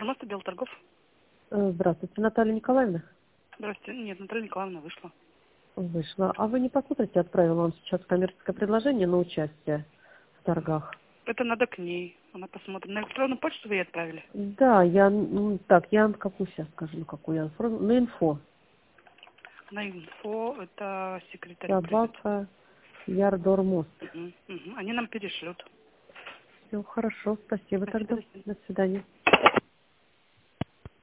Ярмарка Белторгов. Здравствуйте, Наталья Николаевна. Здравствуйте. Нет, Наталья Николаевна вышла. Вышла. А вы не посмотрите, отправила вам сейчас коммерческое предложение на участие в торгах? Это надо к ней. Она посмотрит. На электронную почту вы ей отправили? Да, я какую сейчас скажу, на какую я отправила? На инфо. На инфо это секретарю придет. Собака Ярдормост. Они нам перешлют. Все хорошо, спасибо Спасибо, тогда. до свидания. До свидания.